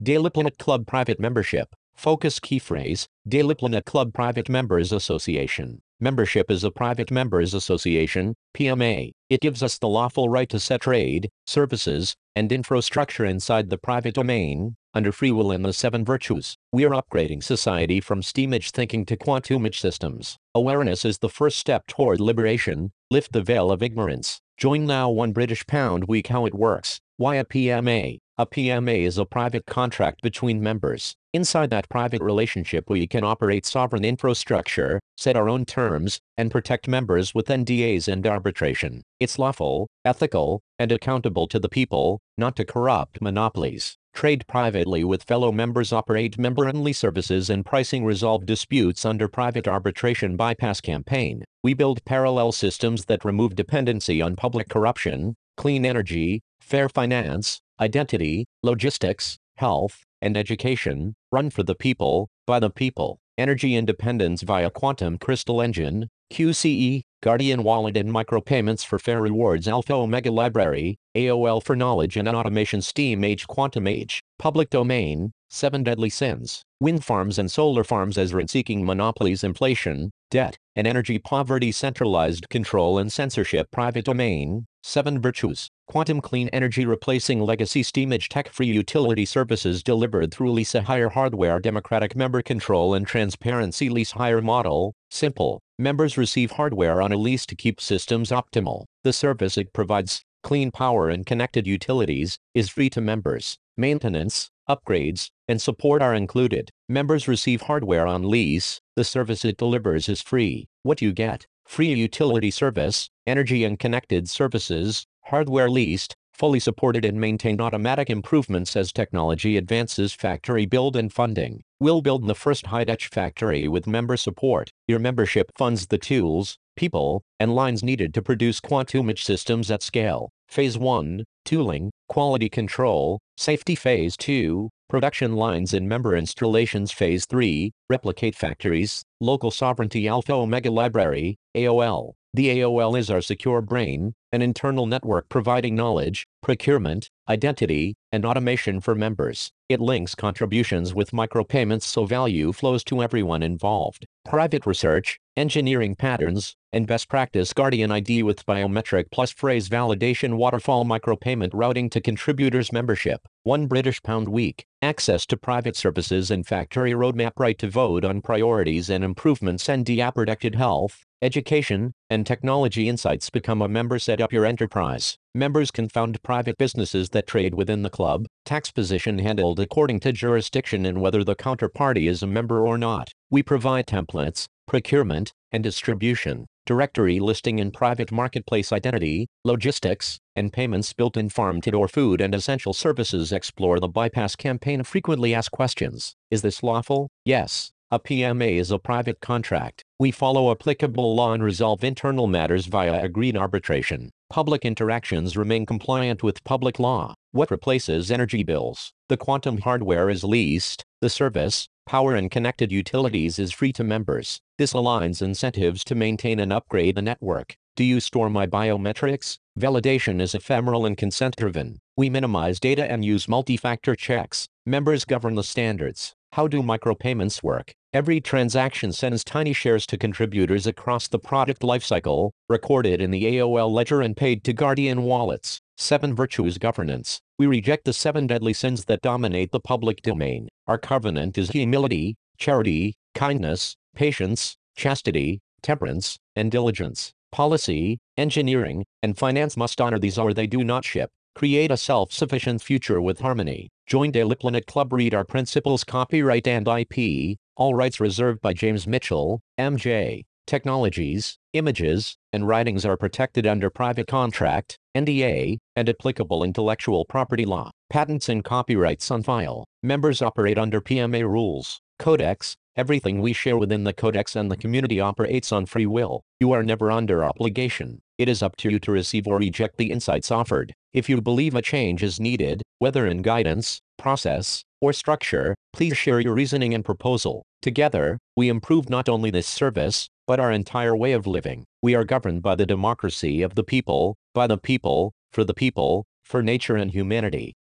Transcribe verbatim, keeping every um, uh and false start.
Dayliplanet Club Private Membership. Focus key phrase, Dayliplanet Club Private Members Association. Membership is a private members association, P M A. It gives us the lawful right to set trade, services, and infrastructure inside the private domain, under free will and the seven virtues. We are upgrading society from steamage thinking to quantumage systems. Awareness is the first step toward liberation. Lift the veil of ignorance. Join now. One British pound week. How it works. Why a P M A? A P M A is a private contract between members. Inside that private relationship we can operate sovereign infrastructure, set our own terms, and protect members with N D As and arbitration. It's lawful, ethical, and accountable to the people, not to corrupt monopolies. Trade privately with fellow members, operate member-only services and pricing, resolve disputes under private arbitration, bypass campaign. We build parallel systems that remove dependency on public corruption, clean energy, fair finance, identity, logistics, health, and education, run for the people, by the people. Energy independence via Quantum Crystal Engine, Q C E, Guardian Wallet and micropayments for fair rewards. Alpha Omega Library, A O L for knowledge and automation. Steam Age, Quantum Age, public domain, seven deadly sins. Wind farms and solar farms as rent-seeking monopolies. Inflation, debt, and energy poverty. Centralized control and censorship. Private domain, seven virtues. Quantum clean energy replacing legacy steamage. Tech-free utility services delivered through lease hire hardware. Democratic member control and transparency. Lease hire model, simple. Members receive hardware on a lease to keep systems optimal. The service it provides, clean power and connected utilities, is free to members. Maintenance, upgrades, and support are included. Members receive hardware on lease. The service it delivers is free. What you get: free utility service, energy and connected services, hardware leased, fully supported and maintained. Automatic improvements as technology advances. Factory build and funding. We'll build the first high-tech factory with member support. Your membership funds the tools, people, and lines needed to produce quantumage systems at scale. Phase one, tooling, quality control, safety. Phase two, production lines and member installations. Phase three, replicate factories, local sovereignty. Alpha Omega Library, A O L. The A O L is our secure brain, an internal network providing knowledge, procurement, identity, and automation for members. It links contributions with micropayments so value flows to everyone involved. Private research, engineering patterns, and best practice. Guardian I D with biometric plus phrase validation. Waterfall micropayment routing to contributors. Membership, one British pound week. Access to private services and factory roadmap. Right to vote on priorities and improvements. N D A protected health, education, and technology insights. Become a member. Set up your enterprise. Members can found private businesses that trade within the club. Tax position handled according to jurisdiction and whether the counterparty is a member or not. We provide templates, procurement, and distribution, directory listing and private marketplace. Identity, logistics, and payments. Built-in farm-to-door food and essential services. Explore the bypass campaign. Frequently asked questions. Is this lawful? Yes. A P M A is a private contract. We follow applicable law and resolve internal matters via agreed arbitration. Public interactions remain compliant with public law. What replaces energy bills? The quantum hardware is leased. The service, power and connected utilities is free to members. This aligns incentives to maintain and upgrade the network. Do you store my biometrics? Validation is ephemeral and consent-driven. We minimize data and use multi-factor checks. Members govern the standards. How do micropayments work? Every transaction sends tiny shares to contributors across the product lifecycle, recorded in the A O L ledger and paid to Guardian wallets. seven Virtues Governance. We reject the seven deadly sins that dominate the public domain. Our covenant is humility, charity, kindness, patience, chastity, temperance, and diligence. Policy, engineering, and finance must honor these or they do not ship. Create a self-sufficient future with harmony. Join Dayliplanet Club. Read our principles. Copyright and I P, all rights reserved by James Mitchell, M J. Technologies, images, and writings are protected under private contract, N D A, and applicable intellectual property law. Patents and copyrights on file. Members operate under P M A rules. Codex. Everything we share within the Codex and the community operates on free will. You are never under obligation. It is up to you to receive or reject the insights offered. If you believe a change is needed, whether in guidance, process, or structure, please share your reasoning and proposal. Together, we improve not only this service, but our entire way of living. We are governed by the democracy of the people, by the people, for the people, for nature and humanity.